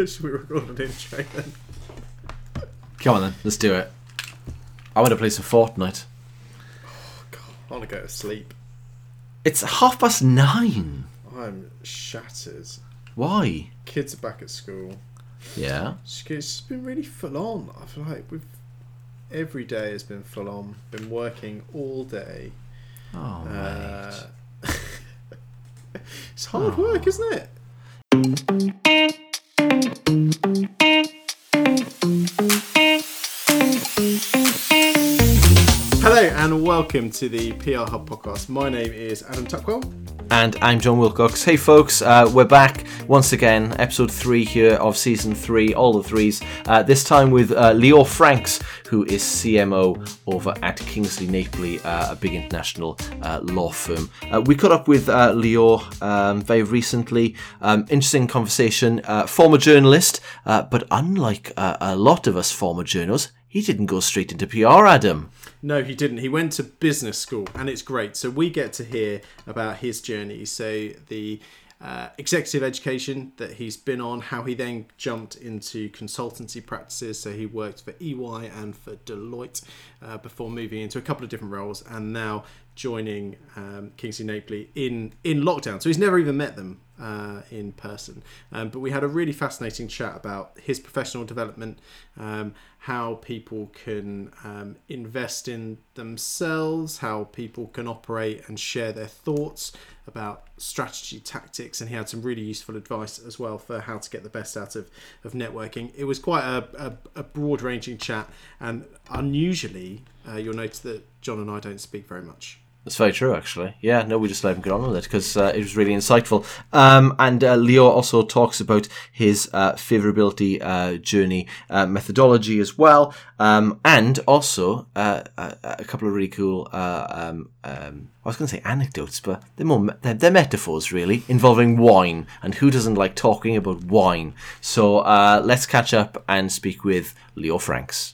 Should we record an intro then? Come on then, let's do it. I want to play some Fortnite. Oh God, I want to go to sleep. It's 9:30. I'm shattered. Why? Kids are back at school. Yeah. It's been really full on. I feel like every day has been full on. Been working all day. Oh, mate. It's hard work, isn't it? Hello and welcome to the PR Hub podcast. My name is Adam Tuckwell. And I'm John Wilcox. Hey folks, we're back once again, episode 3 here of season 3, all the threes. This time with Leo Franks, who is CMO over at Kingsley Napley, a big international law firm. We caught up with Leo very recently. Interesting conversation. Former journalist, but unlike a lot of us former journalists, he didn't go straight into PR, Adam. No, he didn't. He went to business school, and it's great. So we get to hear about his journey. So the executive education that he's been on, how he then jumped into consultancy practices. So he worked for EY and for Deloitte before moving into a couple of different roles, and now joining Kingsley Napley in lockdown. So he's never even met them in person. But we had a really fascinating chat about his professional development, how people can invest in themselves, how people can operate and share their thoughts about strategy, tactics, and he had some really useful advice as well for how to get the best out of networking. It was quite a broad-ranging chat, and unusually you'll notice that John and I don't speak very much. That's very true, actually. Yeah, no, we just let him get on with it because it was really insightful. And Leo also talks about his favorability journey methodology as well, and also a couple of really cool. I was going to say anecdotes, but they're metaphors, really, involving wine. And who doesn't like talking about wine? So let's catch up and speak with Leo Franks.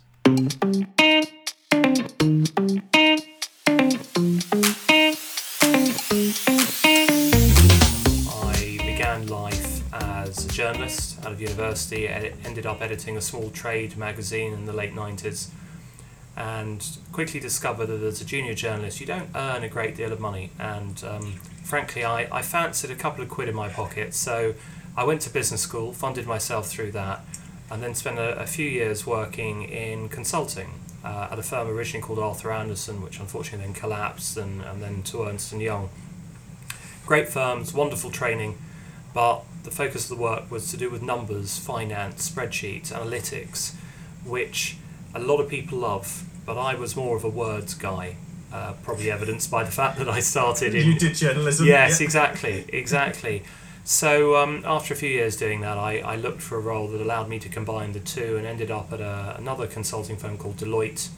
I began life as a journalist out of university. I ended up editing a small trade magazine in the late 90s, and quickly discovered that as a junior journalist you don't earn a great deal of money, and frankly I fancied a couple of quid in my pocket, so I went to business school, funded myself through that, and then spent a few years working in consulting at a firm originally called Arthur Andersen, which unfortunately then collapsed, and then to Ernst & Young. Great firms, wonderful training, but the focus of the work was to do with numbers, finance, spreadsheets, analytics, which a lot of people love, but I was more of a words guy, probably evidenced by the fact that I started in... You did journalism. Yes, yeah. exactly. So after a few years doing that, I looked for a role that allowed me to combine the two, and ended up at another consulting firm called Deloitte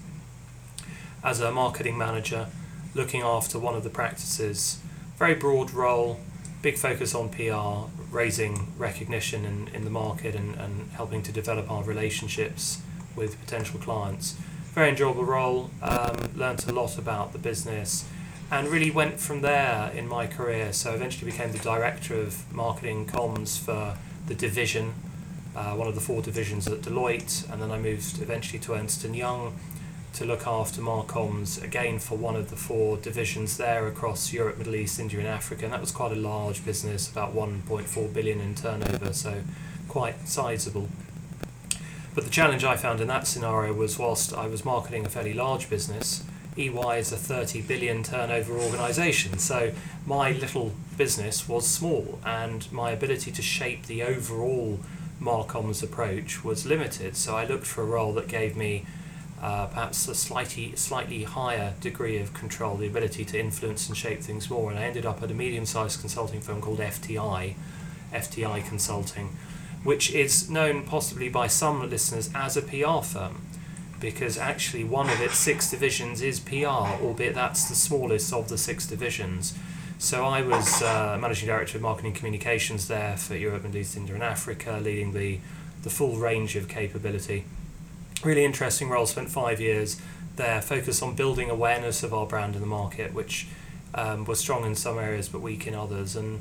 as a marketing manager, looking after one of the practices. Very broad role, big focus on PR, raising recognition in the market and helping to develop our relationships with potential clients. Very enjoyable role, learnt a lot about the business, and really went from there in my career. So eventually became the director of marketing comms for the division, one of the 4 divisions at Deloitte, and then I moved eventually to Ernst & Young to look after Marcoms, again for one of the 4 divisions there across Europe, Middle East, India and Africa, and that was quite a large business, about 1.4 billion in turnover, so quite sizable. But the challenge I found in that scenario was, whilst I was marketing a fairly large business, EY is a 30 billion turnover organisation, so my little business was small, and my ability to shape the overall Marcoms approach was limited, so I looked for a role that gave me perhaps a slightly higher degree of control, the ability to influence and shape things more, and I ended up at a medium-sized consulting firm called FTI Consulting, which is known possibly by some listeners as a PR firm, because actually one of its 6 divisions is PR, albeit that's the smallest of the 6 divisions. So I was Managing Director of Marketing Communications there for Europe, Middle East, India and Africa, leading the full range of capability. Really interesting role, spent 5 years there, focused on building awareness of our brand in the market, which was strong in some areas but weak in others, and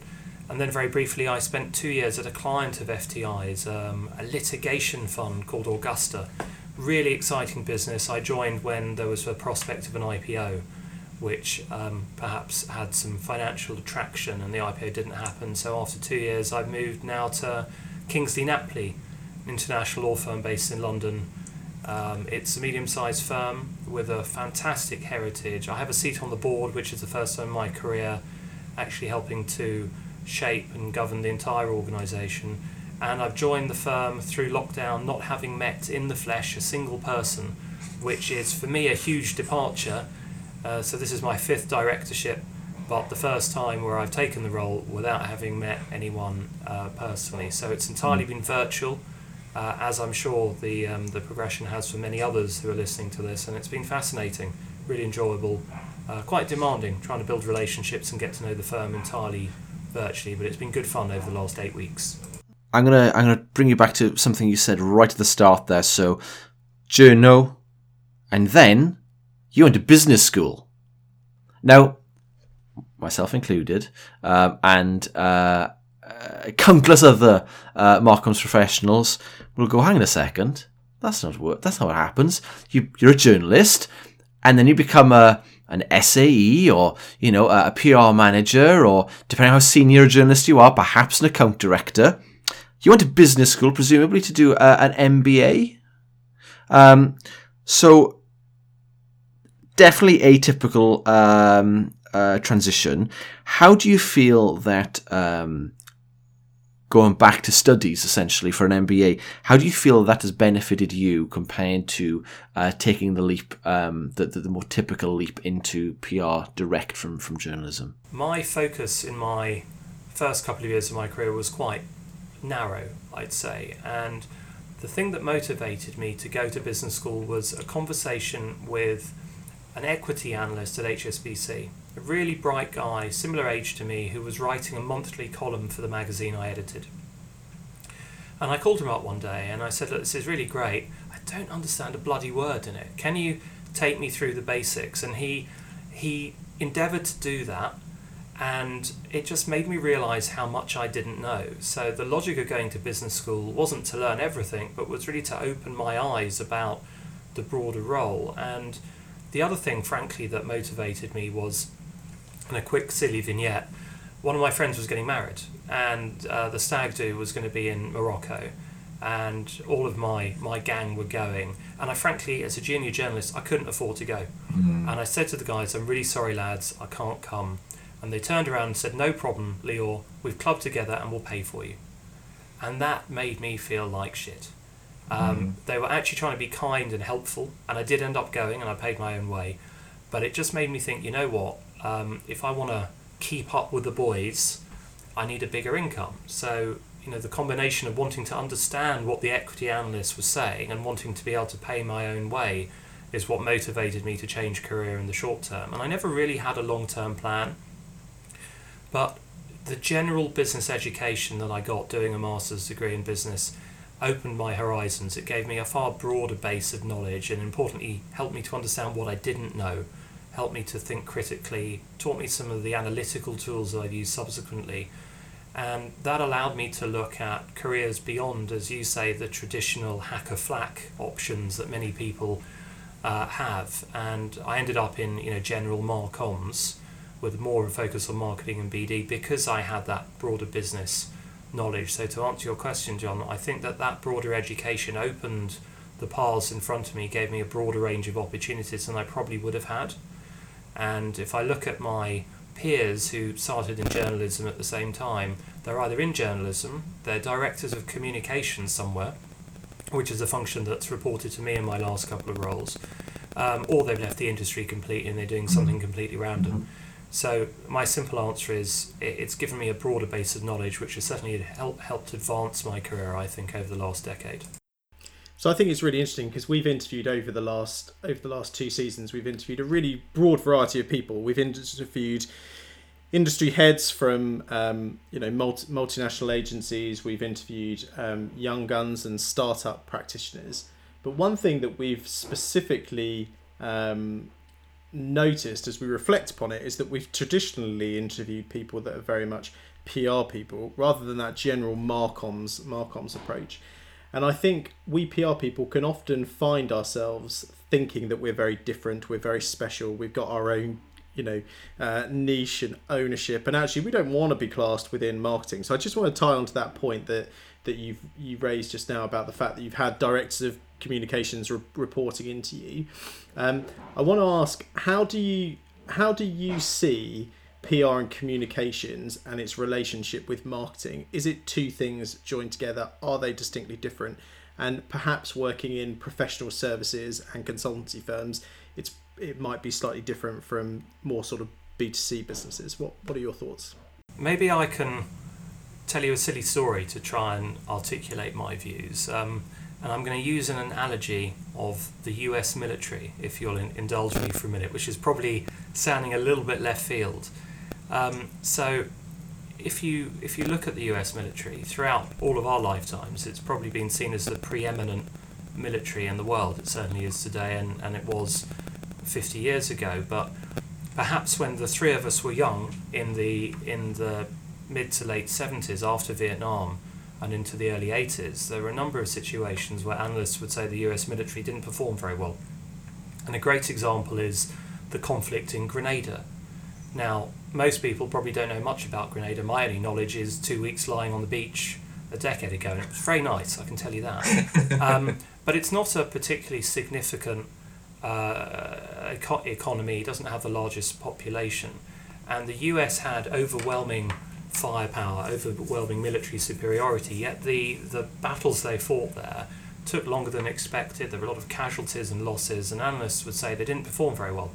And then very briefly, I spent 2 years at a client of FTI's, a litigation fund called Augusta. Really exciting business. I joined when there was a prospect of an IPO, which perhaps had some financial attraction, and the IPO didn't happen. So after 2 years, I've moved now to Kingsley Napley, an international law firm based in London. It's a medium-sized firm with a fantastic heritage. I have a seat on the board, which is the first time in my career actually helping to shape and govern the entire organisation. And I've joined the firm through lockdown, not having met in the flesh a single person, which is for me a huge departure. So this is my 5th directorship, but the first time where I've taken the role without having met anyone personally. So it's entirely been virtual, as I'm sure the progression has for many others who are listening to this, and it's been fascinating, really enjoyable, quite demanding, trying to build relationships and get to know the firm entirely virtually, but it's been good fun over the last 8 weeks. I'm gonna bring you back to something you said right at the start there. So, journo, and then you went to business school. Now, myself included, and countless other Markham's professionals will go, hang on a second, that's not what happens. You're a journalist, and then you become an SAE, or a PR manager, or depending on how senior a journalist you are, perhaps an account director. You went to business school, presumably to do an MBA. So definitely atypical transition. How do you feel that going back to studies, essentially, for an MBA, how do you feel that has benefited you compared to taking the leap, the more typical leap into PR direct from journalism? My focus in my first couple of years of my career was quite narrow, I'd say, and the thing that motivated me to go to business school was a conversation with an equity analyst at HSBC, a really bright guy, similar age to me, who was writing a monthly column for the magazine I edited. And I called him up one day and I said, look, this is really great. I don't understand a bloody word in it. Can you take me through the basics? And he endeavoured to do that, and it just made me realise how much I didn't know. So the logic of going to business school wasn't to learn everything, but was really to open my eyes about the broader role. And the other thing, frankly, that motivated me was, and a quick silly vignette, one of my friends was getting married, and the stag do was going to be in Morocco, and all of my gang were going, and I frankly, as a junior journalist, I couldn't afford to go. And I said to the guys, I'm really sorry lads, I can't come. And they turned around and said, no problem, Lior, we've clubbed together and we'll pay for you. And that made me feel like shit. They were actually trying to be kind and helpful, and I did end up going, and I paid my own way. But it just made me think, you know what, if I want to keep up with the boys, I need a bigger income. So, the combination of wanting to understand what the equity analyst was saying and wanting to be able to pay my own way is what motivated me to change career in the short term. And I never really had a long-term plan. But the general business education that I got doing a master's degree in business opened my horizons. It gave me a far broader base of knowledge, and importantly helped me to understand what I didn't know, helped me to think critically, taught me some of the analytical tools that I've used subsequently, and that allowed me to look at careers beyond, as you say, the traditional hacker flack options that many people have. And I ended up in general marcoms, with more of a focus on marketing and BD, because I had that broader business knowledge. So to answer your question, John, I think that broader education opened the paths in front of me, gave me a broader range of opportunities than I probably would have had. And if I look at my peers who started in journalism at the same time, they're either in journalism, they're directors of communications somewhere, which is a function that's reported to me in my last couple of roles, or they've left the industry completely and they're doing something completely random. So my simple answer is it's given me a broader base of knowledge, which has certainly helped advance my career, I think, over the last decade. So I think it's really interesting because we've interviewed over the last 2 seasons, we've interviewed a really broad variety of people. We've interviewed industry heads from multinational agencies. We've interviewed young guns and startup practitioners. But one thing that we've specifically noticed as we reflect upon it is that we've traditionally interviewed people that are very much PR people rather than that general Marcoms approach. And I think we PR people can often find ourselves thinking that we're very different, we're very special, we've got our own, niche and ownership, and actually we don't want to be classed within marketing. So I just want to tie on to that point that you raised just now about the fact that you've had directors of communications reporting into you. I want to ask, how do you see PR and communications and its relationship with marketing? Is it two things joined together? Are they distinctly different? And perhaps working in professional services and consultancy firms, it might be slightly different from more sort of B2C businesses. What are your thoughts? Maybe I can tell you a silly story to try and articulate my views. And I'm going to use an analogy of the US military, if you'll indulge me for a minute, which is probably sounding a little bit left field. So if you look at the US military, throughout all of our lifetimes, it's probably been seen as the preeminent military in the world. It certainly is today, and it was 50 years ago. But perhaps when the three of us were young, in the mid to late 70s, after Vietnam and into the early 80s, there were a number of situations where analysts would say the US military didn't perform very well. And a great example is the conflict in Grenada. Now, most people probably don't know much about Grenada. My only knowledge is 2 weeks lying on the beach a decade ago, and it was very nice, I can tell you that. But it's not a particularly significant economy. It doesn't have the largest population. And the US had overwhelming firepower, overwhelming military superiority, yet the battles they fought there took longer than expected. There were a lot of casualties and losses, and analysts would say they didn't perform very well.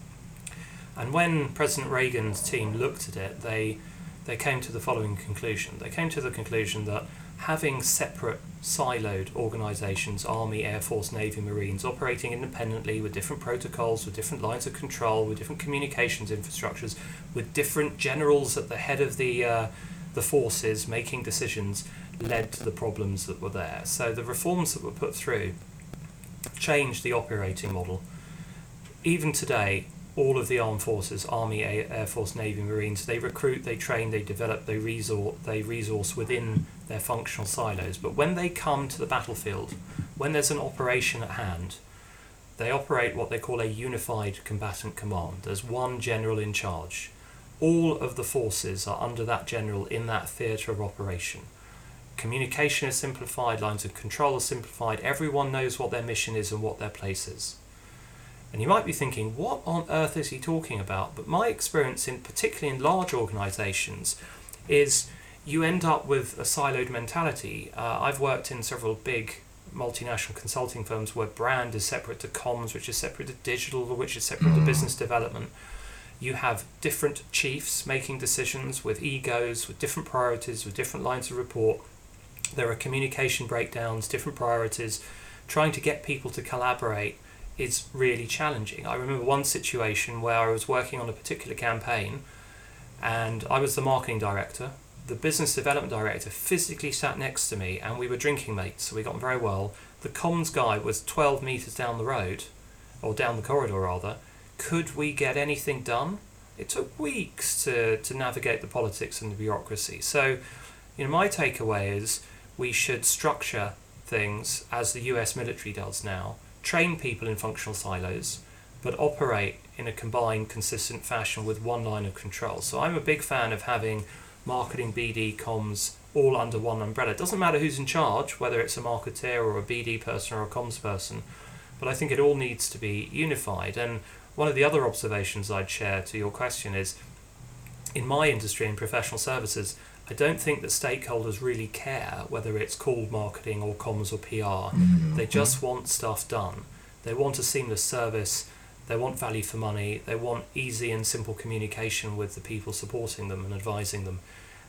And when President Reagan's team looked at it, they came to the following conclusion. They came to the conclusion that having separate siloed organisations, Army, Air Force, Navy, Marines, operating independently with different protocols, with different lines of control, with different communications infrastructures, with different generals at the head of the forces making decisions, led to the problems that were there. So the reforms that were put through changed the operating model. Even today, all of the armed forces, Army, Air Force, Navy, Marines, they recruit, they train, they develop, they resource within their functional silos. But when they come to the battlefield, when there's an operation at hand, they operate what they call a unified combatant command. There's one general in charge. All of the forces are under that general in that theatre of operation. Communication is simplified, lines of control are simplified, everyone knows what their mission is and what their place is. And you might be thinking, what on earth is he talking about? But my experience, particularly in large organisations, is you end up with a siloed mentality. I've worked in several big multinational consulting firms where brand is separate to comms, which is separate to digital, which is separate to business development. You have different chiefs making decisions with egos, with different priorities, with different lines of report. There are communication breakdowns, different priorities. Trying to get people to collaborate is really challenging. I remember one situation where I was working on a particular campaign and I was the marketing director. The business development director physically sat next to me and we were drinking mates, so we got on very well. The comms guy was 12 metres down the road, or down the corridor rather. Could we get anything done? It took weeks to navigate the politics and the bureaucracy. So, my takeaway is we should structure things as the US military does now, train people in functional silos, but operate in a combined, consistent fashion with one line of control. So I'm a big fan of having marketing, BD, comms, all under one umbrella. It doesn't matter who's in charge, whether it's a marketeer or a BD person or a comms person, but I think it all needs to be unified. And one of the other observations I'd share to your question is, in my industry, in professional services, I don't think that stakeholders really care whether it's called marketing or comms or PR. Mm-hmm. They just want stuff done. They want a seamless service. They want value for money. They want easy and simple communication with the people supporting them and advising them.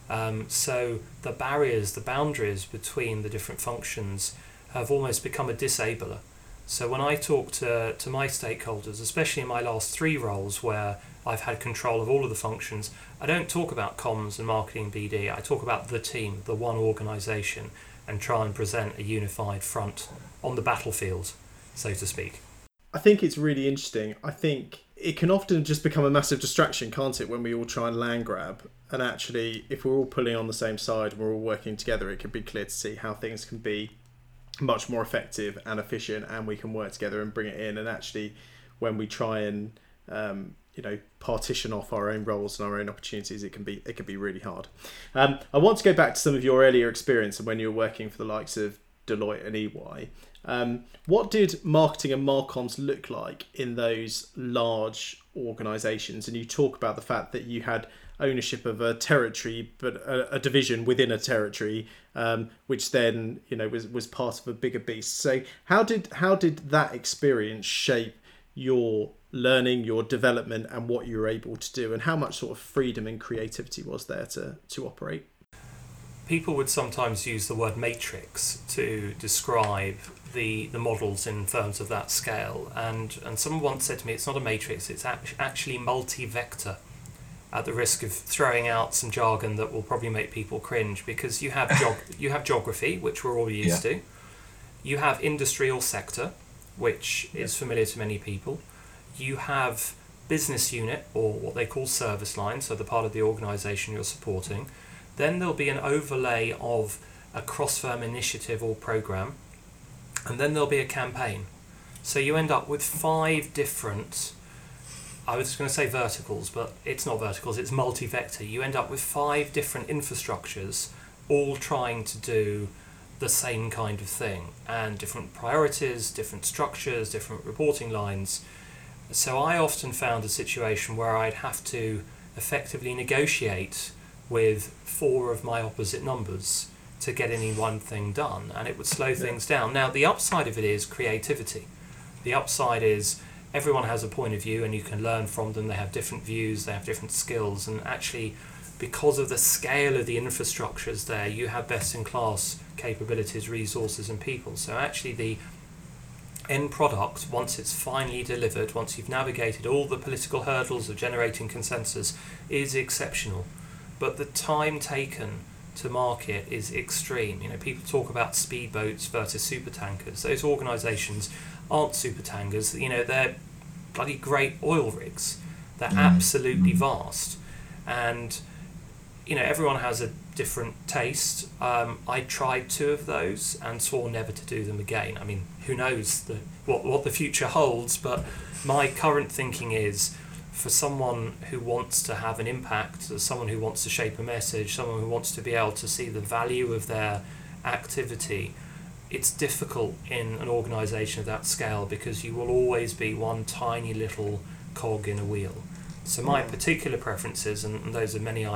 So the barriers, the boundaries between the different functions have almost become a disabler. So when I talk to my stakeholders, especially in my last 3 roles where I've had control of all of the functions, I don't talk about comms and marketing BD. I talk about the team, the one organisation, and try and present a unified front on the battlefield, so to speak. I think it's really interesting. I think it can often just become a massive distraction, can't it, when we all try and land grab And actually, if we're all pulling on the same side and we're all working together, it can be clear to see how things can be much more effective and efficient, and we can work together and bring it in. And actually, when we try and partition off our own roles and our own opportunities, it can be really hard. I want to go back to some of your earlier experience and when you were working for the likes of Deloitte and EY. What did marketing and marcoms look like in those large organisations? And you talk about the fact that you had ownership of a territory, but a division within a territory, which then was part of a bigger beast. So how did that experience shape your learning, your development, and what you were able to do, and how much sort of freedom and creativity was there to operate? People would sometimes use the word matrix to describe the models in firms of that scale, and someone once said to me, it's not a matrix, it's actually multi-vector, at the risk of throwing out some jargon that will probably make people cringe, because you have geography, which we're all used to, you have industry or sector, which is familiar to many people, you have business unit, or what they call service line, so the part of the organisation you're supporting. Then there'll be an overlay of a cross-firm initiative or programme, and then there'll be a campaign. So you end up with 5 different, I was going to say verticals, but it's not verticals, it's multi-vector. You end up with 5 different infrastructures, all trying to do the same kind of thing, and different priorities, different structures, different reporting lines. So I often found a situation where I'd have to effectively negotiate with 4 of my opposite numbers to get any one thing done, and it would slow things down. Now, the upside of it is creativity. The upside is everyone has a point of view and you can learn from them. They have different views, they have different skills, and actually, because of the scale of the infrastructures there, you have best-in-class capabilities, resources, and people. So actually the end product, once it's finally delivered, once you've navigated all the political hurdles of generating consensus, is exceptional. But the time taken to market is extreme. People talk about speedboats versus supertankers. Those organisations aren't supertankers. They're bloody great oil rigs. They're absolutely vast, and everyone has a different taste. I tried 2 of those and swore never to do them again. I mean, who knows what the future holds, but my current thinking is, for someone who wants to have an impact, someone who wants to shape a message, someone who wants to be able to see the value of their activity, it's difficult in an organisation of that scale, because you will always be one tiny little cog in a wheel. So my particular preferences, and those are many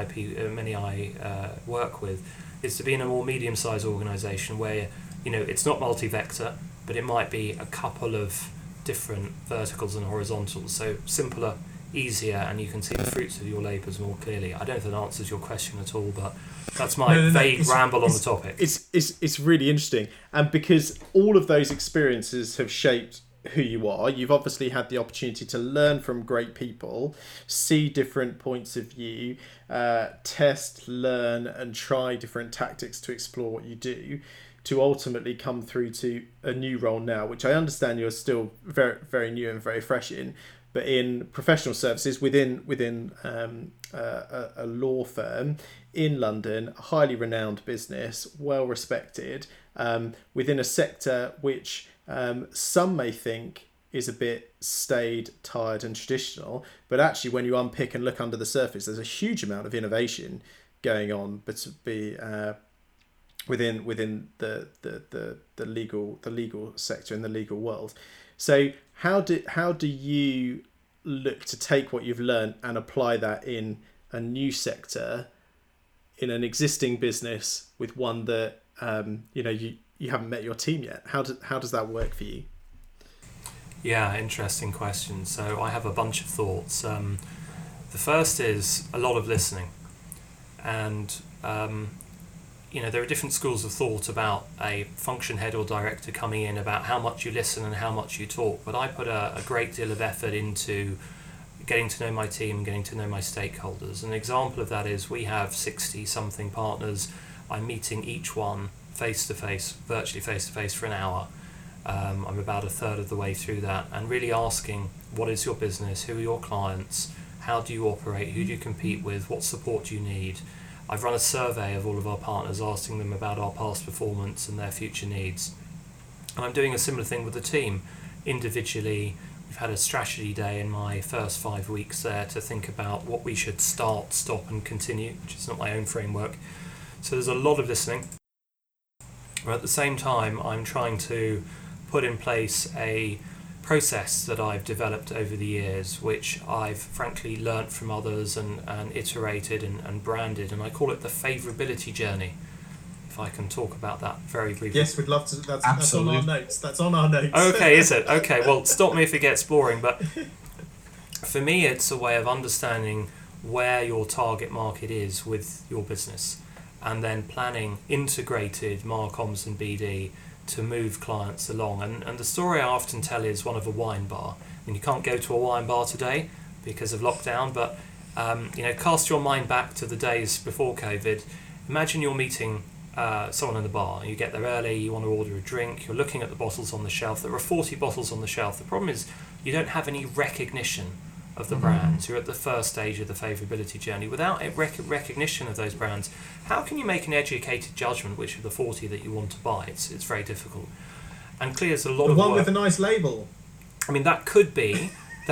I work with, is to be in a more medium-sized organisation where it's not multi-vector, but it might be a couple of different verticals and horizontals. So simpler, easier, and you can see the fruits of your labours more clearly. I don't know if that answers your question at all, but that's my vague ramble on the topic. It's really interesting, and because all of those experiences have shaped who you are. You've obviously had the opportunity to learn from great people, see different points of view, test, learn, and try different tactics to explore what you do, to ultimately come through to a new role now, which I understand you're still very, very new and very fresh in, but in professional services within a law firm in London, a highly renowned business, well respected, within a sector which some may think is a bit staid, tired, and traditional, but actually when you unpick and look under the surface, there's a huge amount of innovation going on, but within the legal sector in the legal world. So how do you look to take what you've learned and apply that in a new sector, in an existing business with one that you haven't met your team yet? How does that work for you? Yeah, interesting question. So I have a bunch of thoughts. The first is a lot of listening, and there are different schools of thought about a function head or director coming in, about how much you listen and how much you talk. But I put a great deal of effort into getting to know my team and getting to know my stakeholders. An example of that is we have 60-something partners. I'm meeting each one face-to-face, virtually face-to-face for an hour. I'm about a third of the way through that, and really asking, what is your business? Who are your clients? How do you operate? Who do you compete with? What support do you need? I've run a survey of all of our partners, asking them about our past performance and their future needs. And I'm doing a similar thing with the team. Individually, we've had a strategy day in my first 5 weeks there to think about what we should start, stop and continue, which is not my own framework. So there's a lot of listening. But at the same time, I'm trying to put in place a process that I've developed over the years, which I've frankly learnt from others and iterated and branded, and I call it the favourability journey. If I can talk about that very briefly. Yes, we'd love to. That's on our notes. That's on our notes. Okay, is it? Okay, well, stop me if it gets boring, but for me it's a way of understanding where your target market is with your business, and then planning integrated marcoms and BD to move clients along. And the story I often tell is one of a wine bar. I mean, you can't go to a wine bar today because of lockdown, but cast your mind back to the days before COVID. Imagine you're meeting someone in the bar. You get there early, you want to order a drink, you're looking at the bottles on the shelf. There are 40 bottles on the shelf. The problem is you don't have any recognition of the brands. You're at the first stage of the favourability journey. Without a recognition of those brands, how can you make an educated judgment which of the 40 that you want to buy? It's very difficult. And clearly there's a lot of one work. With a nice label. I mean, that could be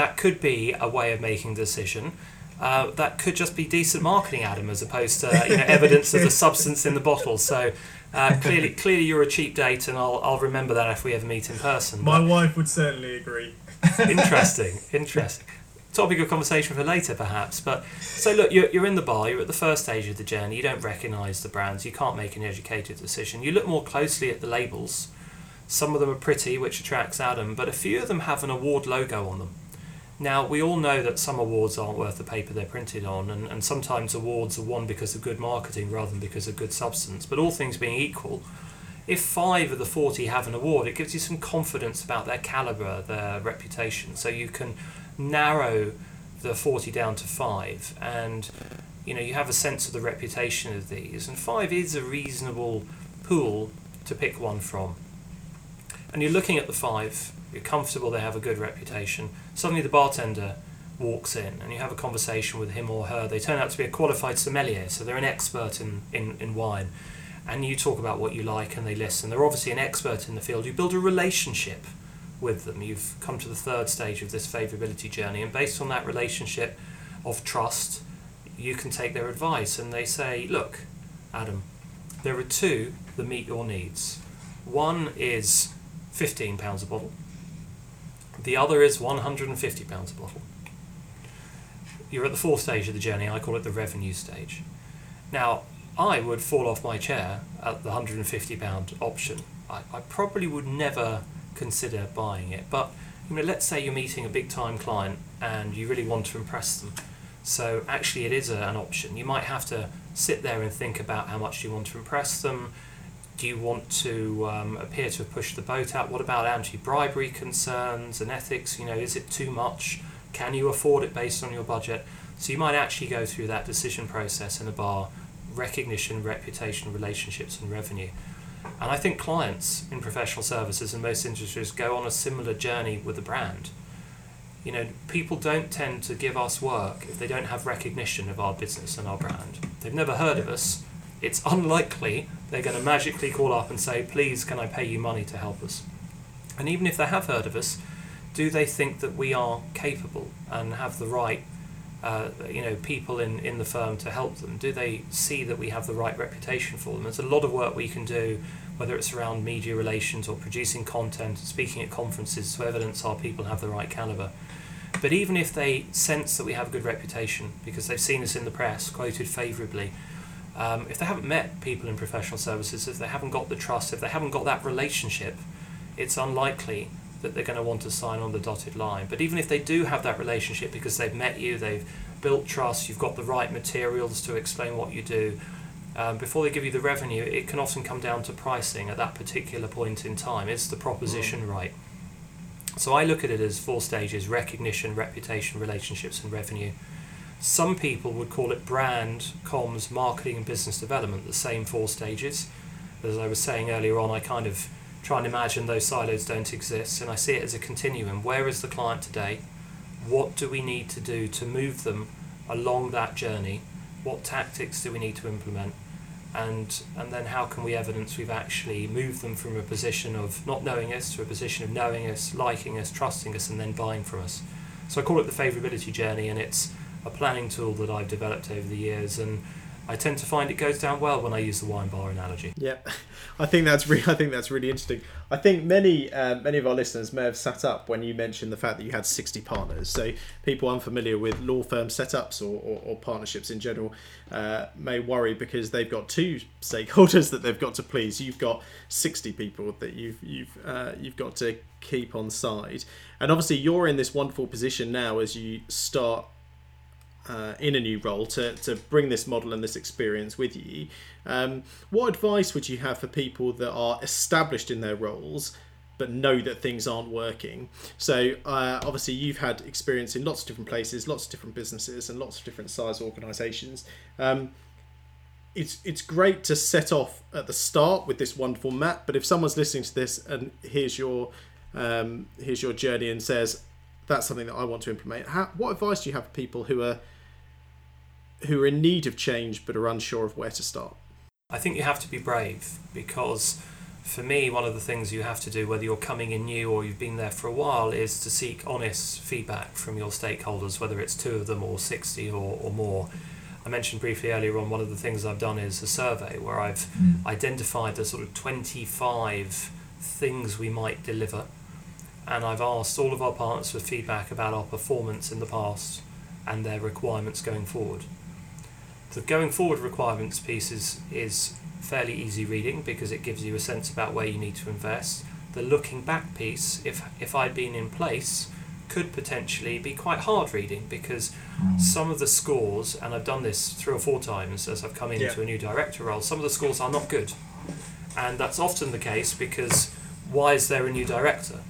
a way of making a decision. That could just be decent marketing, Adam, as opposed to evidence of the substance in the bottle. So clearly you're a cheap date, and I'll remember that if we ever meet in person. My wife would certainly agree. Interesting. Topic of conversation for later, perhaps. But so look, you're in the bar. You're at the first stage of the journey. You don't recognise the brands. You can't make an educated decision. You look more closely at the labels. Some of them are pretty, which attracts Adam, but a few of them have an award logo on them. Now, we all know that some awards aren't worth the paper they're printed on, and sometimes awards are won because of good marketing rather than because of good substance. But all things being equal, if 5 of the 40 have an award, it gives you some confidence about their calibre, their reputation. So you can narrow the 40 down to 5, and you have a sense of the reputation of these. And 5 is a reasonable pool to pick one from. And you're looking at the 5, you're comfortable they have a good reputation. Suddenly the bartender walks in and you have a conversation with him or her. They turn out to be a qualified sommelier, so they're an expert in wine. And you talk about what you like and they listen. They're obviously an expert in the field. You build a relationship with them. You've come to the third stage of this favourability journey, and based on that relationship of trust, you can take their advice. And they say, look, Adam, there are 2 that meet your needs. One is £15 a bottle. The other is £150 a bottle. You're at the 4th stage of the journey. I call it the revenue stage. Now, I would fall off my chair at the £150 option. I probably would never consider buying it, but let's say you're meeting a big time client and you really want to impress them. So actually it is an option. You might have to sit there and think about how much you want to impress them. Do you want to appear to have pushed the boat out? What about anti-bribery concerns and ethics? Is it too much? Can you afford it based on your budget? So you might actually go through that decision process in a bar: recognition, reputation, relationships and revenue. And I think clients in professional services in most industries go on a similar journey with the brand. People don't tend to give us work if they don't have recognition of our business and our brand. They've never heard of us. It's unlikely they're going to magically call up and say, please, can I pay you money to help us? And even if they have heard of us, do they think that we are capable and have the right people in the firm to help them? Do they see that we have the right reputation for them? There's a lot of work we can do, whether it's around media relations or producing content, speaking at conferences, to evidence our people have the right calibre. But even if they sense that we have a good reputation because they've seen us in the press, quoted favourably, if they haven't met people in professional services, if they haven't got the trust, if they haven't got that relationship, it's unlikely that they're going to want to sign on the dotted line. But even if they do have that relationship because they've met you, they've built trust, you've got the right materials to explain what you do, before they give you the revenue, it can often come down to pricing at that particular point in time. Is the proposition right? So I look at it as 4 stages: recognition, reputation, relationships and revenue. Some people would call it brand, comms, marketing and business development, the same 4 stages. As I was saying earlier on, I kind of try and imagine those silos don't exist, and I see it as a continuum. Where is the client today? what do we need to do to move them along that journey? What tactics do we need to implement? And then how can we evidence we've actually moved them from a position of not knowing us to a position of knowing us, liking us, trusting us, and then buying from us. So I call it the favourability journey, and it's a planning tool that I've developed over the years, and I tend to find it goes down well when I use the wine bar analogy. Yeah, I think that's really interesting. I think many of our listeners may have sat up when you mentioned the fact that you had 60 partners. So people unfamiliar with law firm setups or partnerships in general may worry because they've got two stakeholders that they've got to please. You've got 60 people that you've got to keep on side, and obviously you're in this wonderful position now as you start in a new role to bring this model and this experience with you. What advice would you have for people that are established in their roles but know that things aren't working? So obviously you've had experience in lots of different places, lots of different businesses and lots of different size organisations. It's great to set off at the start with this wonderful map, but if someone's listening to this and here's your journey and says, that's something that I want to implement, what advice do you have for people who are in need of change but are unsure of where to start? I think you have to be brave, because for me, one of the things you have to do, whether you're coming in new or you've been there for a while, is to seek honest feedback from your stakeholders, whether it's 2 of them or 60 or more. I mentioned briefly earlier on, one of the things I've done is a survey where I've identified the sort of 25 things we might deliver, and I've asked all of our partners for feedback about our performance in the past and their requirements going forward. The going forward requirements piece is fairly easy reading because it gives you a sense about where you need to invest. The looking back piece, if I'd been in place, could potentially be quite hard reading, because some of the scores, and I've done this 3 or 4 times as I've come into a new director role, some of the scores are not good. And that's often the case because why is there a new director?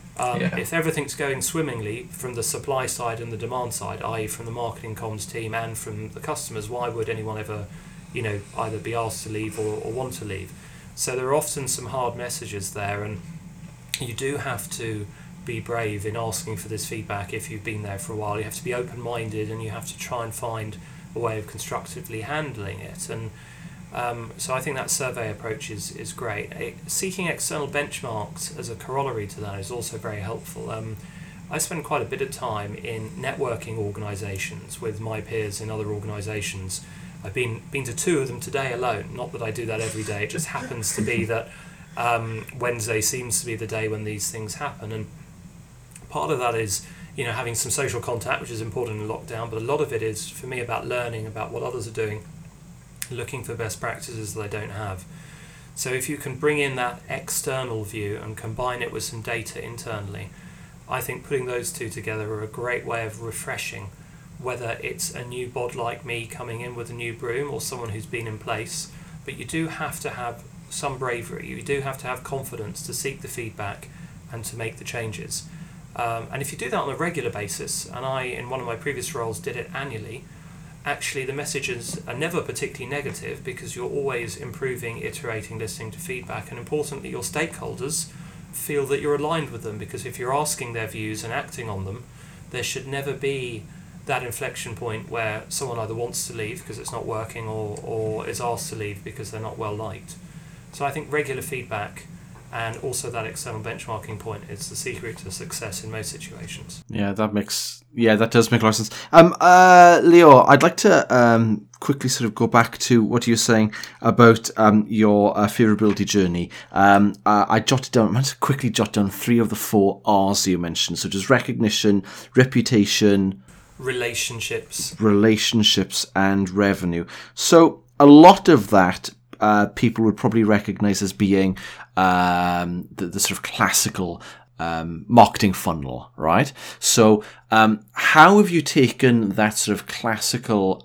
If everything's going swimmingly from the supply side and the demand side, i.e. from the marketing comms team and from the customers, why would anyone ever, either be asked to leave or want to leave? So there are often some hard messages there, and you do have to be brave in asking for this feedback if you've been there for a while. You have to be open-minded, and you have to try and find a way of constructively handling it. And so I think that survey approach is great. Seeking external benchmarks as a corollary to that is also very helpful. I spend quite a bit of time in networking organisations with my peers in other organisations. I've been to 2 of them today alone. Not that I do that every day. It just happens to be that Wednesday seems to be the day when these things happen. And part of that is having some social contact, which is important in lockdown. But a lot of it is for me about learning about what others are doing, looking for best practices that I don't have. So if you can bring in that external view and combine it with some data internally, I think putting those 2 together are a great way of refreshing, whether it's a new bod like me coming in with a new broom or someone who's been in place. But you do have to have some bravery, you do have to have confidence to seek the feedback and to make the changes. And if you do that on a regular basis, and I in one of my previous roles did it annually, actually the messages are never particularly negative, because you're always improving, iterating, listening to feedback, and importantly your stakeholders feel that you're aligned with them, because if you're asking their views and acting on them, there should never be that inflection point where someone either wants to leave because it's not working or is asked to leave because they're not well liked. So I think regular feedback and also that external benchmarking point is the secret to success in most situations. That does make a lot of sense. Leo, I'd like to quickly sort of go back to what you were saying about your favourability journey. I jotted down, I'm going to quickly jot down 3 of the 4 R's you mentioned. So just recognition, reputation, relationships and revenue. So a lot of that people would probably recognise as being the sort of classical marketing funnel, right? So how have you taken that sort of classical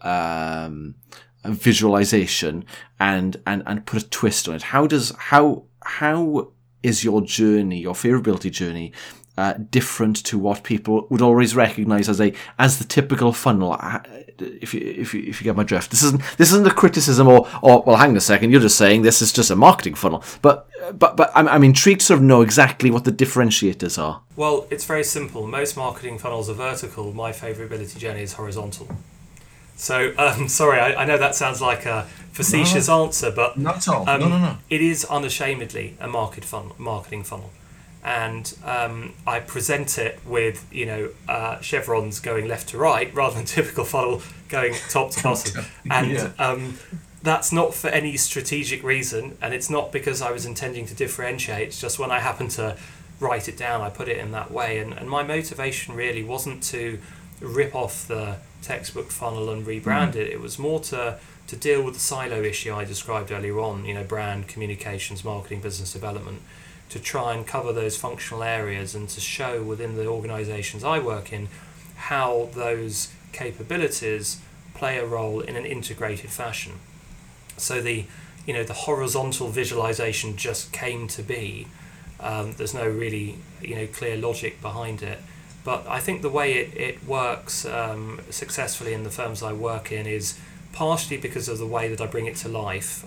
visualization and put a twist on it? How is your journey, your favourability journey, different to what people would always recognise as the typical funnel. If you get my drift, this isn't a criticism or well, hang on a second, you're just saying this is just a marketing funnel. But I'm intrigued to sort of know exactly what the differentiators are. Well, it's very simple. Most marketing funnels are vertical. My favorability journey is horizontal. So, sorry, I know that sounds like a facetious answer, but not at all. No. It is unashamedly a marketing funnel. And I present it with, chevrons going left to right rather than typical funnel going top to bottom. And that's not for any strategic reason, and it's not because I was intending to differentiate. It's just when I happened to write it down, I put it in that way. And my motivation really wasn't to rip off the textbook funnel and rebrand it. It was more to deal with the silo issue I described earlier on, brand, communications, marketing, business development, to try and cover those functional areas and to show within the organisations I work in how those capabilities play a role in an integrated fashion. So the horizontal visualisation just came to be. There's no really clear logic behind it. But I think the way it works successfully in the firms I work in is partially because of the way that I bring it to life.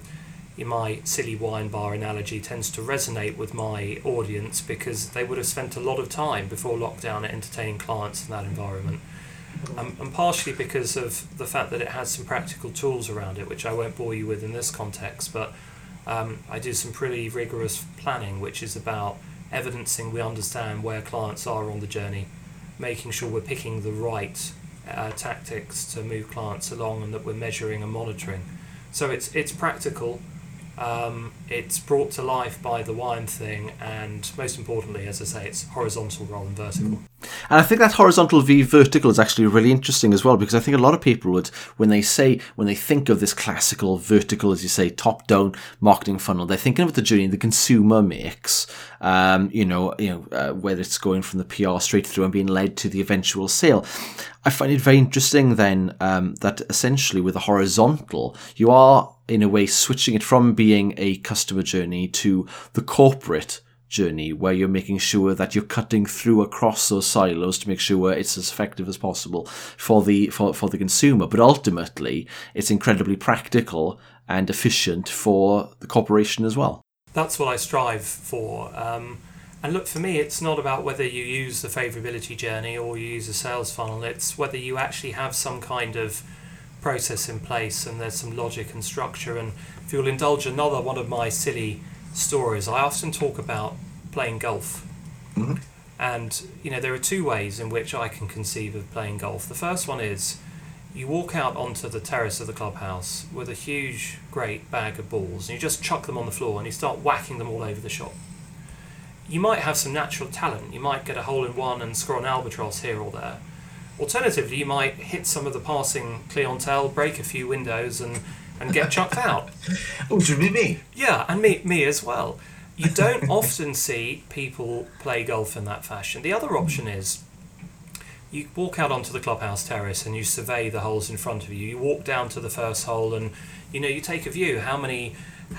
My silly wine bar analogy tends to resonate with my audience because they would have spent a lot of time before lockdown entertaining clients in that environment. And partially because of the fact that it has some practical tools around it, which I won't bore you with in this context, but I do some pretty rigorous planning, which is about evidencing we understand where clients are on the journey, making sure we're picking the right tactics to move clients along, and that we're measuring and monitoring. So it's practical. It's brought to life by the wine thing, and most importantly, as I say, it's horizontal rather than vertical. And I think that horizontal v vertical is actually really interesting as well, because I think a lot of people would, when they think of this classical vertical, as you say, top-down marketing funnel, they're thinking of the journey the consumer makes, whether it's going from the PR straight through and being led to the eventual sale. I find it very interesting then that essentially with a horizontal, you are in a way switching it from being a customer journey to the corporate journey, where you're making sure that you're cutting through across those silos to make sure it's as effective as possible for the consumer. But ultimately, it's incredibly practical and efficient for the corporation as well. That's what I strive for. And look, for me, it's not about whether you use the favourability journey or you use a sales funnel. It's whether you actually have some kind of process in place and there's some logic and structure. And if you'll indulge another one of my silly stories, I often talk about playing golf. Mm-hmm. And, there are two ways in which I can conceive of playing golf. The first one is you walk out onto the terrace of the clubhouse with a huge, great bag of balls, and you just chuck them on the floor and you start whacking them all over the shop. You might have some natural talent. You might get a hole-in-one and score an albatross here or there. Alternatively, you might hit some of the passing clientele, break a few windows and get chucked out. Oh, should be me? Yeah, and me as well. You don't often see people play golf in that fashion. The other option is you walk out onto the clubhouse terrace and you survey the holes in front of you. You walk down to the first hole and you take a view. How many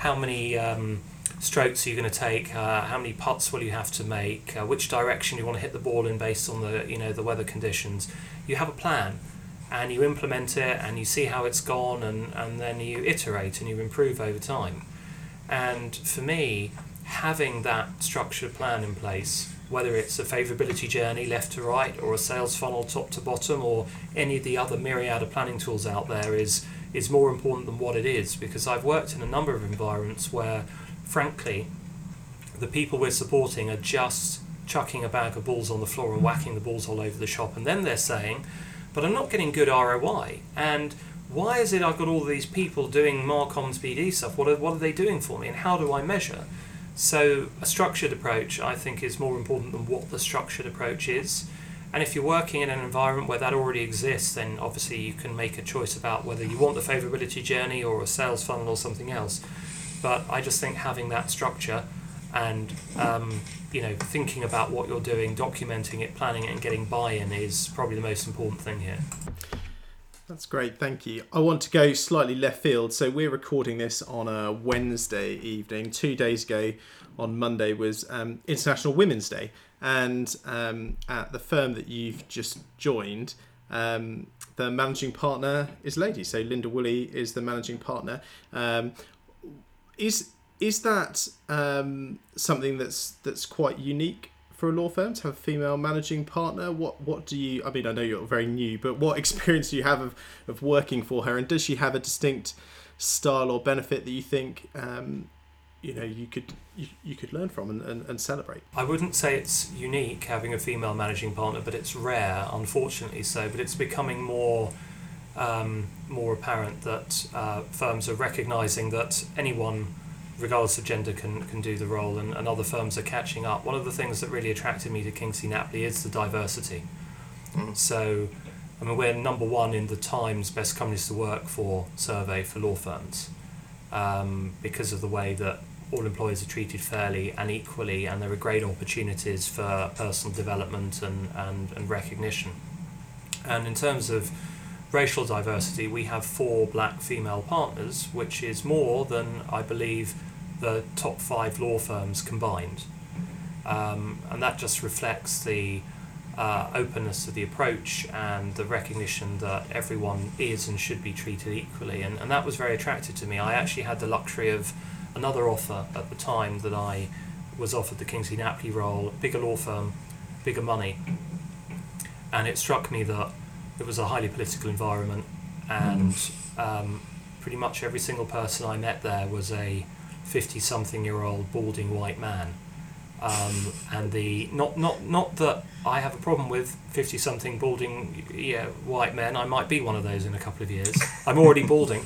strokes are you going to take? How many putts will you have to make? Which direction you want to hit the ball in based on the weather conditions? You have a plan, and you implement it, and you see how it's gone, and then you iterate and you improve over time. And for me, having that structured plan in place, whether it's a favourability journey left to right or a sales funnel top to bottom or any of the other myriad of planning tools out there, is more important than what it is, because I've worked in a number of environments where, frankly, the people we're supporting are just chucking a bag of balls on the floor and whacking the balls all over the shop, and then they're saying, but I'm not getting good ROI, and why is it I've got all these people doing Marcom's BD stuff? What are they doing for me, and how do I measure? So a structured approach, I think, is more important than what the structured approach is. And if you're working in an environment where that already exists, then obviously you can make a choice about whether you want the favourability journey or a sales funnel or something else. But I just think having that structure and thinking about what you're doing, documenting it, planning it, and getting buy-in is probably the most important thing here. That's great, thank you. I want to go slightly left field. So we're recording this on a Wednesday evening. 2 days ago, on Monday was International Women's Day, and at the firm that you've just joined, the managing partner is a lady. So Linda Woolley is the managing partner. Is that something that's quite unique for a law firm to have a female managing partner? What do you? I mean, I know you're very new, but what experience do you have of working for her? And does she have a distinct style or benefit that you think you could learn from and celebrate? I wouldn't say it's unique having a female managing partner, but it's rare, unfortunately so. But it's becoming more apparent that firms are recognising that anyone, regardless of gender, can do the role, and other firms are catching up. One of the things that really attracted me to Kingsley Napley is the diversity. So, I mean, we're number one in the Times Best Companies to Work For survey for law firms, because of the way that all employees are treated fairly and equally, and there are great opportunities for personal development and recognition. And in terms of racial diversity, we have 4 black female partners, which is more than, I believe, the top 5 law firms combined. And that just reflects the openness of the approach and the recognition that everyone is and should be treated equally. And that was very attractive to me. I actually had the luxury of another offer at the time that I was offered the Kingsley Napley role, bigger law firm, bigger money. And it struck me that it was a highly political environment, and pretty much every single person I met there was a 50-something-year-old balding white man. And not that I have a problem with 50-something balding white men. I might be one of those in a couple of years. I'm already balding.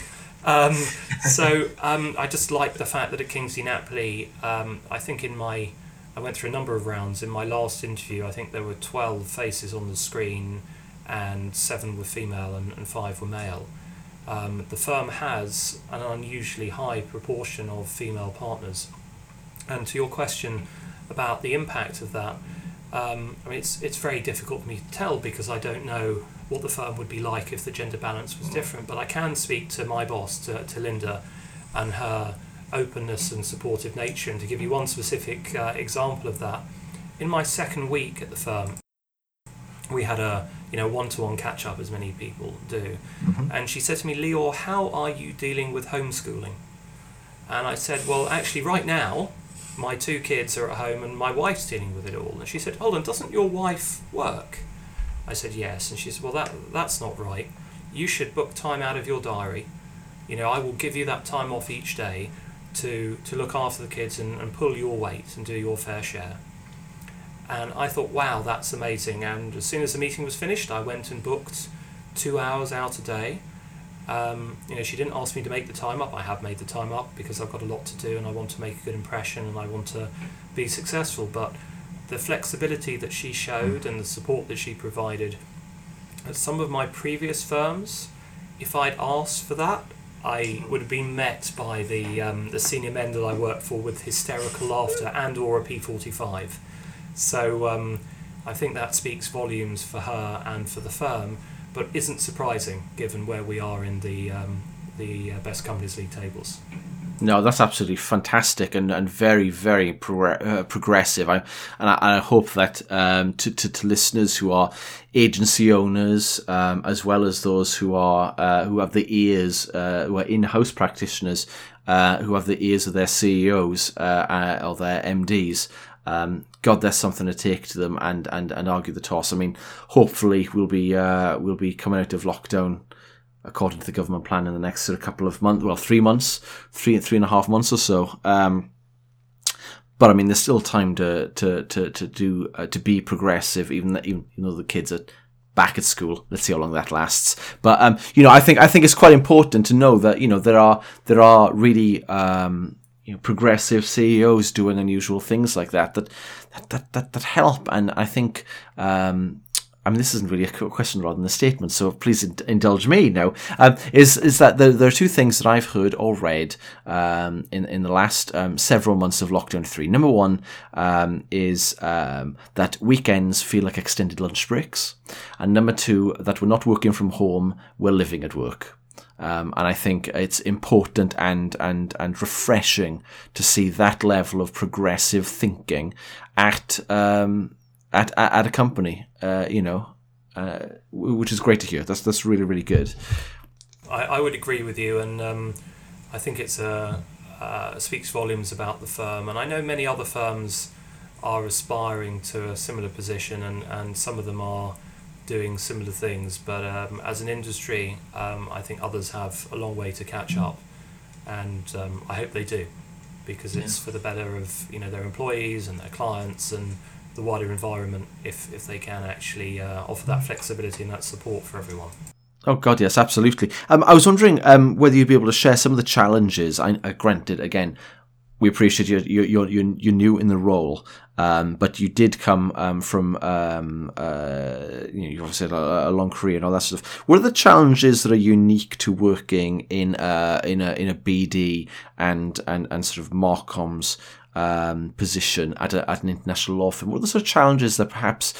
So I just like the fact that at Kingsley Napley, I think I went through a number of rounds. In my last interview, I think there were 12 faces on the screen, and 7 were female and 5 were male. The firm has an unusually high proportion of female partners. And to your question about the impact of that, I mean, it's very difficult for me to tell, because I don't know what the firm would be like if the gender balance was different, but I can speak to my boss, to Linda, and her openness and supportive nature. And to give you one specific example of that, in my second week at the firm, we had a one-to-one catch-up, as many people do. And she said to me, "Lior, how are you dealing with homeschooling?" And I said, "Well, actually right now my 2 kids are at home and my wife's dealing with it all." And she said, "Hold on, doesn't your wife work?" I said, "Yes." And she said, "Well, that's not right. You should book time out of your diary. I will give you that time off each day to look after the kids and pull your weight and do your fair share." And I thought, wow, that's amazing. And as soon as the meeting was finished, I went and booked 2 hours out a day. She didn't ask me to make the time up. I have made the time up because I've got a lot to do and I want to make a good impression and I want to be successful. But the flexibility that she showed and the support that she provided at some of my previous firms, if I'd asked for that, I would have been met by the senior men that I worked for with hysterical laughter and or a P45. So I think that speaks volumes for her and for the firm, but isn't surprising given where we are in the Best Companies League tables. No, that's absolutely fantastic and very, very progressive. I hope that to listeners who are agency owners, as well as those who have the ears, who are in-house practitioners, who have the ears of their CEOs or their MDs. God, there's something to take to them and argue the toss. I mean, hopefully we'll be coming out of lockdown according to the government plan in the next couple of months. Well, 3 months, 3.5 months or so. But I mean, there's still time to be progressive, even though the kids are back at school. Let's see how long that lasts. But I think it's quite important to know that there are really progressive CEOs doing unusual things like that help. And I think this isn't really a question rather than a statement, so please indulge me now. Is that there are 2 things that I've heard or read in the last several months of lockdown 3. Number 1 is that weekends feel like extended lunch breaks, and number 2 that we're not working from home, we're living at work. And I think it's important and refreshing to see that level of progressive thinking at a company, which is great to hear. That's really, really good. I would agree with you, and I think it's speaks volumes about the firm. And I know many other firms are aspiring to a similar position, and some of them are doing similar things. But as an industry, I think others have a long way to catch up, and I hope they do, because it's for the better of their employees and their clients and the wider environment if they can actually offer that flexibility and that support for everyone. Oh God, yes, absolutely. I was wondering whether you'd be able to share some of the challenges. Granted, again, we appreciate you're new in the role, but you did come from you obviously had a long career and all that sort of. What are the challenges that are unique to working in a BD and sort of Marcom's position at an international law firm? What are the sort of challenges that perhaps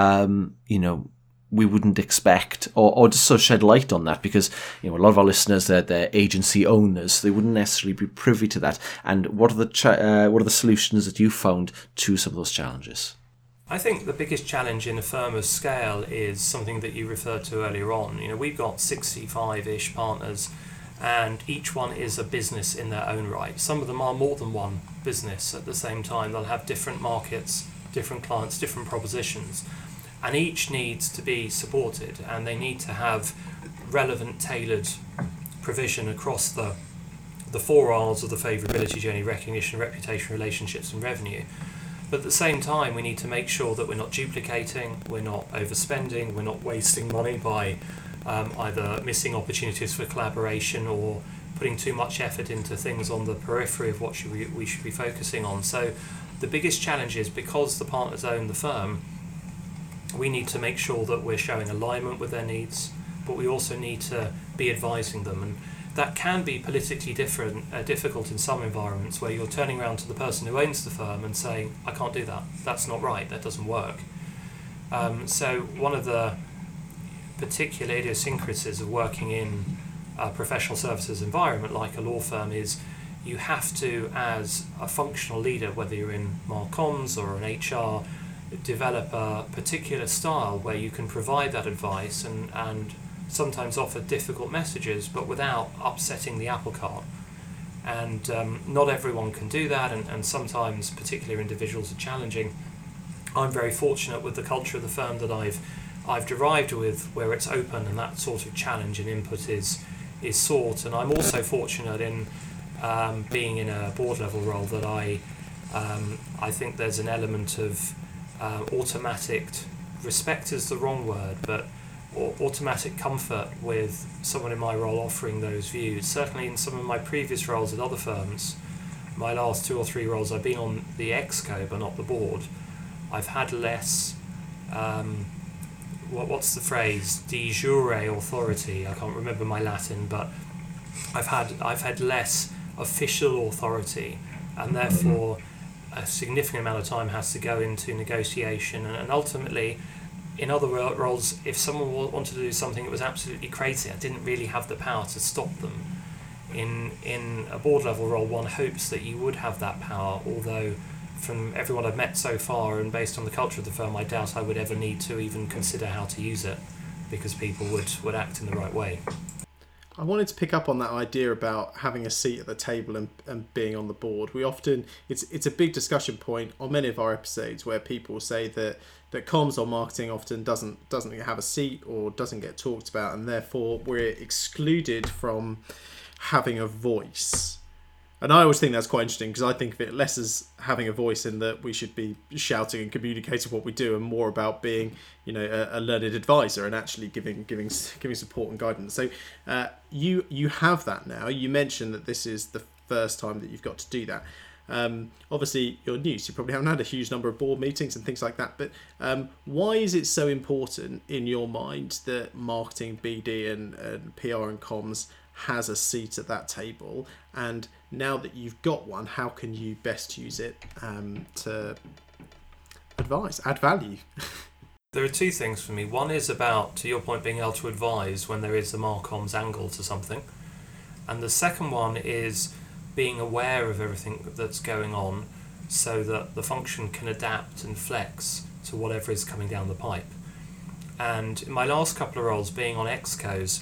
we wouldn't expect, or just sort of shed light on that, because a lot of our listeners, they're agency owners, they wouldn't necessarily be privy to that. And what are the solutions that you found to some of those challenges? I think the biggest challenge in a firm of scale is something that you referred to earlier on. We've got 65-ish partners, and each one is a business in their own right. Some of them are more than one business at the same time. They'll have different markets, different clients, different propositions. And each needs to be supported, and they need to have relevant, tailored provision across the 4 R's of the favourability journey: recognition, reputation, relationships and revenue. But at the same time, we need to make sure that we're not duplicating, we're not overspending, we're not wasting money by either missing opportunities for collaboration or putting too much effort into things on the periphery of what we should be focusing on. So the biggest challenge is, because the partners own the firm, we need to make sure that we're showing alignment with their needs, but we also need to be advising them. And that can be politically difficult in some environments, where you're turning around to the person who owns the firm and saying, I can't do that, that's not right, that doesn't work. So one of the particular idiosyncrasies of working in a professional services environment like a law firm is you have to, as a functional leader, whether you're in Marcoms or in HR, develop a particular style where you can provide that advice and sometimes offer difficult messages, but without upsetting the apple cart. And not everyone can do that, and sometimes particular individuals are challenging. I'm very fortunate with the culture of the firm that I've derived with, where it's open and that sort of challenge and input is sought. And I'm also fortunate in being in a board level role that I think there's an element of automatic, respect is the wrong word, but automatic comfort with someone in my role offering those views. Certainly in some of my previous roles at other firms, my last 2 or 3 roles, I've been on the exco but not the board. I've had less, what's the phrase, de jure authority, I can't remember my Latin, but I've had less official authority, and therefore a significant amount of time has to go into negotiation, and ultimately in other roles, if someone wanted to do something that was absolutely crazy, I didn't really have the power to stop them. In a board level role, one hopes that you would have that power, although from everyone I've met so far and based on the culture of the firm, I doubt I would ever need to even consider how to use it, because people would act in the right way. I wanted to pick up on that idea about having a seat at the table and being on the board. We often, it's a big discussion point on many of our episodes, where people say that comms or marketing often doesn't have a seat or doesn't get talked about, and therefore we're excluded from having a voice. And I always think that's quite interesting, because I think of it less as having a voice in that we should be shouting and communicating what we do, and more about being, a learned advisor and actually giving support and guidance. So you have that now. You mentioned that this is the first time that you've got to do that. Obviously you're new, so you probably haven't had a huge number of board meetings and things like that. But why is it so important in your mind that marketing, BD, and PR and comms has a seat at that table? And now that you've got one, how can you best use it to advise, add value? There are two things for me. One is about, to your point, being able to advise when there is a Marcoms angle to something. And the second one is being aware of everything that's going on so that the function can adapt and flex to whatever is coming down the pipe. And in my last couple of roles, being on Excos,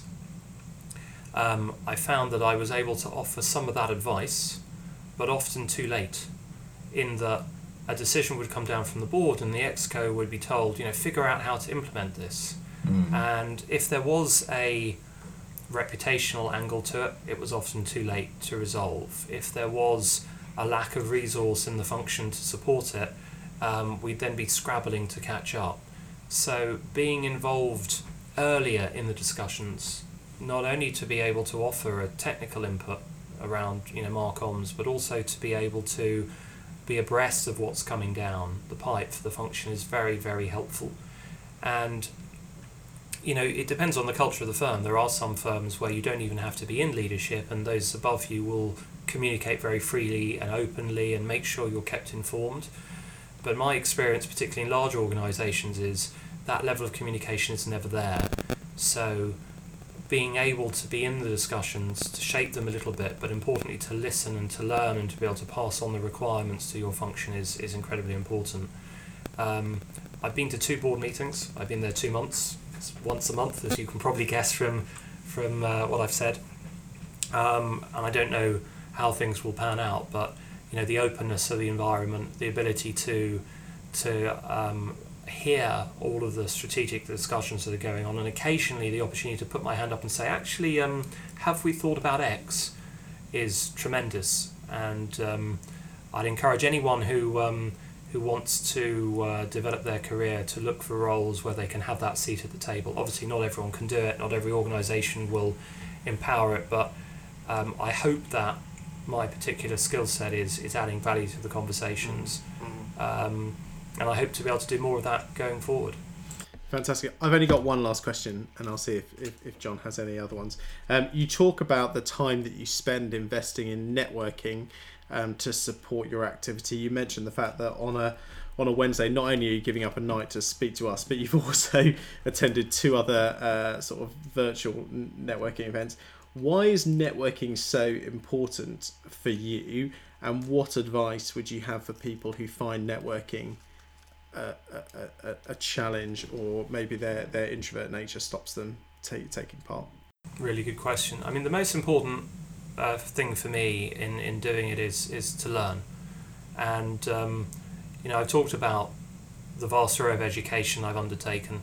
I found that I was able to offer some of that advice, but often too late, in that a decision would come down from the board and the Exco would be told, figure out how to implement this. And if there was a reputational angle to it, it was often too late to resolve. If there was a lack of resource in the function to support it, we'd then be scrabbling to catch up. So being involved earlier in the discussions, not only to be able to offer a technical input around Marcoms, but also to be able to be abreast of what's coming down the pipe for the function is very, very helpful. And it depends on the culture of the firm. There are some firms where you don't even have to be in leadership, and those above you will communicate very freely and openly and make sure you're kept informed. But my experience, particularly in large organisations, is that level of communication is never there. So being able to be in the discussions, to shape them a little bit, but importantly to listen and to learn and to be able to pass on the requirements to your function is incredibly important. I've been to 2 board meetings. I've been there 2 months. It's once a month, as you can probably guess from what I've said. And I don't know how things will pan out, but the openness of the environment, the ability to hear all of the strategic discussions that are going on, and occasionally the opportunity to put my hand up and say, actually, have we thought about X, is tremendous. And I'd encourage anyone who wants to develop their career to look for roles where they can have that seat at the table. Obviously not everyone can do it, not every organisation will empower it, but I hope that my particular skill set is adding value to the conversations. And I hope to be able to do more of that going forward. Fantastic. I've only got one last question, and I'll see if John has any other ones. You talk about the time that you spend investing in networking to support your activity. You mentioned the fact that on a Wednesday, not only are you giving up a night to speak to us, but you've also attended 2 other sort of virtual networking events. Why is networking so important for you, and what advice would you have for people who find networking a challenge, or maybe their introvert nature stops them taking part? Really good question. I mean, the most important thing for me in doing it is to learn. And I've talked about the vast array of education I've undertaken,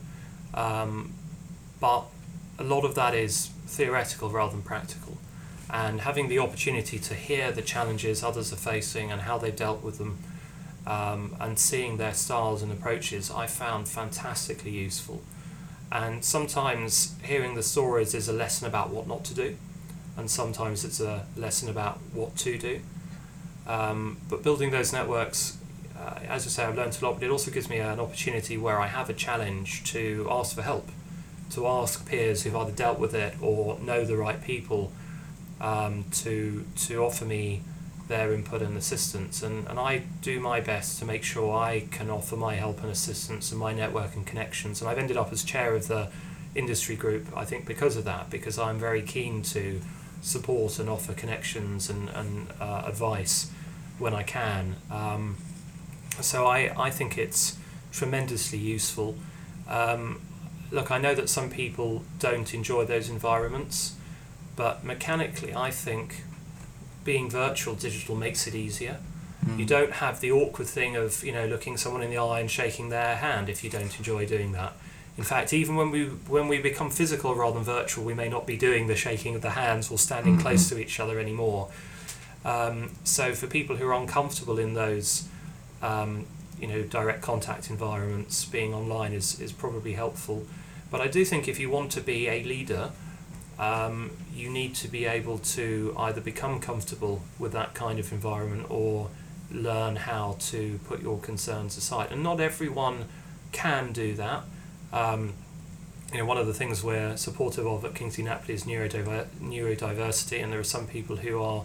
but a lot of that is theoretical rather than practical. And having the opportunity to hear the challenges others are facing and how they've dealt with them, and seeing their styles and approaches, I found fantastically useful. And sometimes hearing the stories is a lesson about what not to do, and sometimes it's a lesson about what to do. But building those networks, as I say, I've learned a lot, but it also gives me an opportunity where I have a challenge to ask for help, to ask peers who've either dealt with it or know the right people to offer me their input and assistance, and I do my best to make sure I can offer my help and assistance and my network and connections. And I've ended up as chair of the industry group, I think, because of that, because I'm very keen to support and offer connections and advice when I can. So I think it's tremendously useful. Look, I know that some people don't enjoy those environments, but mechanically I think being virtual digital makes it easier. You don't have the awkward thing of looking someone in the eye and shaking their hand if you don't enjoy doing that. In fact, even when we become physical rather than virtual, we may not be doing the shaking of the hands or standing close to each other anymore. So for people who are uncomfortable in those direct contact environments, being online is probably helpful. But I do think if you want to be a leader, you need to be able to either become comfortable with that kind of environment or learn how to put your concerns aside. And not everyone can do that. One of the things we're supportive of at Kingsley Napley is neurodiversity, and there are some people who are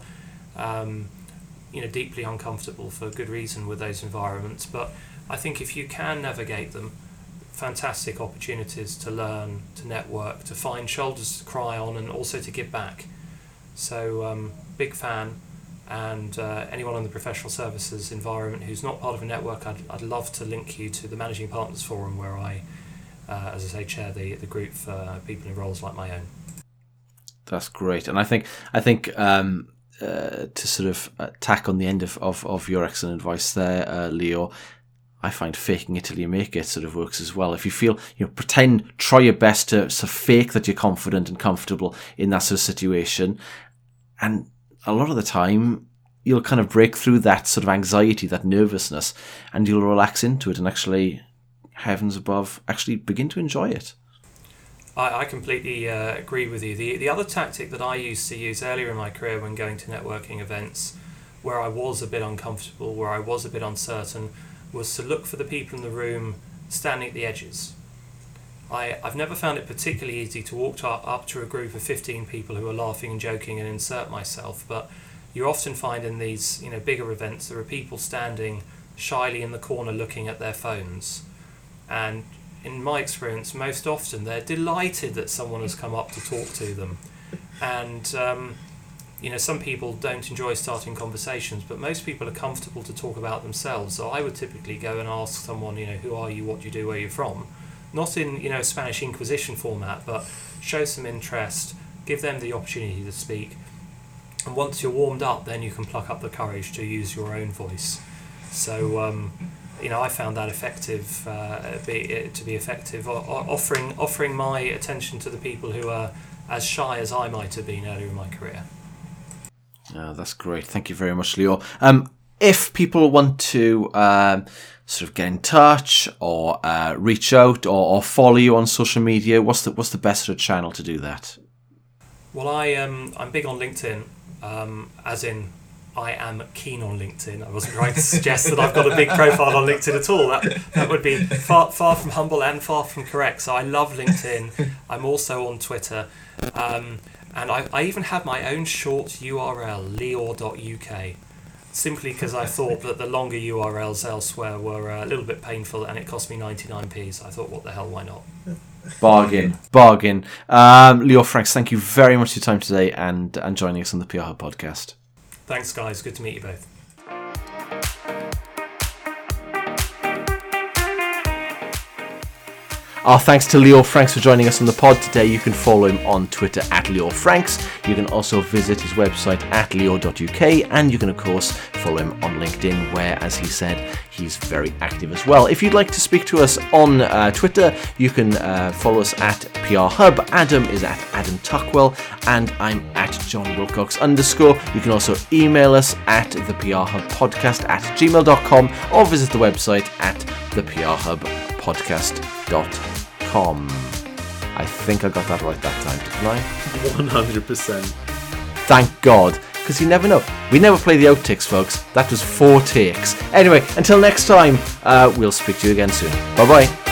deeply uncomfortable for good reason with those environments. But I think if you can navigate them, fantastic opportunities to learn, to network, to find shoulders to cry on, and also to give back. So big fan, and anyone in the professional services environment who's not part of a network, I'd love to link you to the Managing Partners Forum, where I, as I say, chair the group for people in roles like my own. That's great, and I think to sort of tack on the end of your excellent advice there, Leo, I find faking it till you make it sort of works as well. If you feel, try your best to sort of fake that you're confident and comfortable in that sort of situation, and a lot of the time you'll kind of break through that sort of anxiety, that nervousness, and you'll relax into it and actually, heavens above, actually begin to enjoy it. I completely agree with you. The other tactic that I used to use earlier in my career when going to networking events, where I was a bit uncomfortable, where I was a bit uncertain, was to look for the people in the room standing at the edges. I've never found it particularly easy to walk up to a group of 15 people who are laughing and joking and insert myself, but you often find in these bigger events there are people standing shyly in the corner looking at their phones, and in my experience most often they're delighted that someone has come up to talk to them. And some people don't enjoy starting conversations, but most people are comfortable to talk about themselves. So I would typically go and ask someone, who are you, what do you do, where you're from? Not in, Spanish Inquisition format, but show some interest, give them the opportunity to speak. And once you're warmed up, then you can pluck up the courage to use your own voice. So, I found that effective, to be effective, offering my attention to the people who are as shy as I might have been earlier in my career. Oh, that's great. Thank you very much, Leo. If people want to sort of get in touch or reach out or follow you on social media, what's the best sort of channel to do that? Well, I'm big on LinkedIn, as in I am keen on LinkedIn. I wasn't trying to suggest that I've got a big profile on LinkedIn at all. That would be far from humble and far from correct. So I love LinkedIn. I'm also on Twitter. And I even have my own short URL, leor.uk, simply because I thought that the longer URLs elsewhere were a little bit painful and it cost me 99p, so I thought, what the hell, why not? Bargain. Leo Franks, thank you very much for your time today and joining us on the PR Hub podcast. Thanks, guys. Good to meet you both. Our thanks to Leo Franks for joining us on the pod today. You can follow him on Twitter at Leo Franks. You can also visit his website at leo.uk, and you can of course follow him on LinkedIn, where, as he said, he's very active as well. If you'd like to speak to us on Twitter, you can follow us at PR Hub. Adam is at Adam Tuckwell, and I'm at John Wilcox _. You can also email us at theprhubpodcast@gmail.com or visit the website at theprhubpodcast.com. I think I got that right that time, didn't I? 100%. Thank God, because you never know. We never play the outtakes, folks. That was 4 takes. Anyway, until next time, we'll speak to you again soon. Bye-bye.